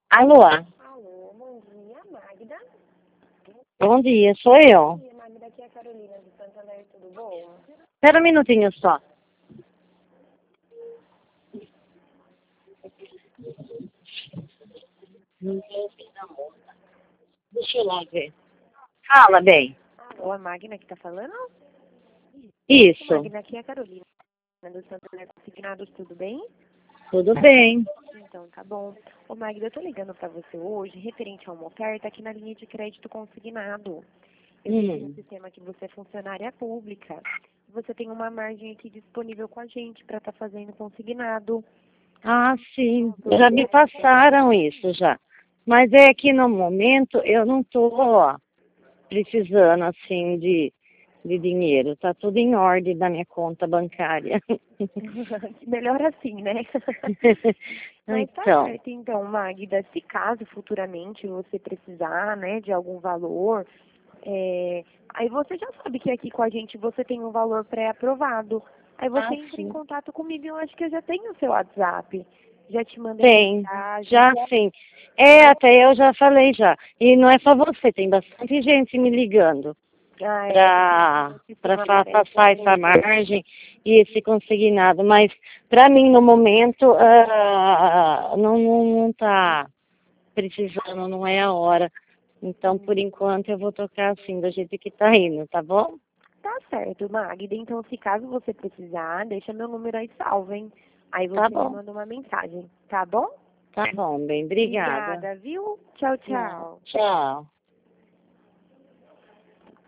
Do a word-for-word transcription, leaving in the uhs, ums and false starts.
Alô? Alô, bom dia, Magda. Bom dia, sou eu. Bom dia, Magda, aqui é a Carolina de Santander, tudo bom? Espera um minutinho só. Deixa eu lá ver. Fala, bem. Alô, a Magda que tá falando? Isso, Magda, aqui é a Carolina do Santander Consignados, tudo bem? tudo bem. Então, tá bom. Ô, Magda, eu tô ligando pra você hoje, referente a uma oferta aqui na linha de crédito consignado. Eu vi aqui no Hum. sistema que você é funcionária pública. Você tem uma margem aqui disponível com a gente para estar fazendo consignado. Ah, sim, já me passaram isso já. Mas é que no momento eu não estou precisando assim de, de dinheiro. Tá tudo em ordem da minha conta bancária. Melhor assim, né? Mas tá Então, certo, então, Magda, se caso futuramente você precisar, né, de algum valor, é, aí você já sabe que aqui com a gente você tem um valor pré-aprovado. Aí você ah, entra em sim. contato comigo, eu acho que eu já tenho o seu WhatsApp. Já te mandei Tem, mensagem. já sim. É, até eu já falei já. E não é só você, tem bastante gente me ligando Ah, é, para no sistema para aparece passar essa tudo. margem e esse consignado. Mas para mim, no momento, ah, não não não está precisando, não é a hora. Então, por enquanto, eu vou tocar assim, do jeito que está indo, tá bom? Tá certo, Magda. Então, se caso você precisar, deixa meu número aí salvo, hein? Aí Tá você me bom, manda uma mensagem, tá bom? tá bom, bem, obrigada. Obrigada, viu? Tchau, Não, tchau. tchau.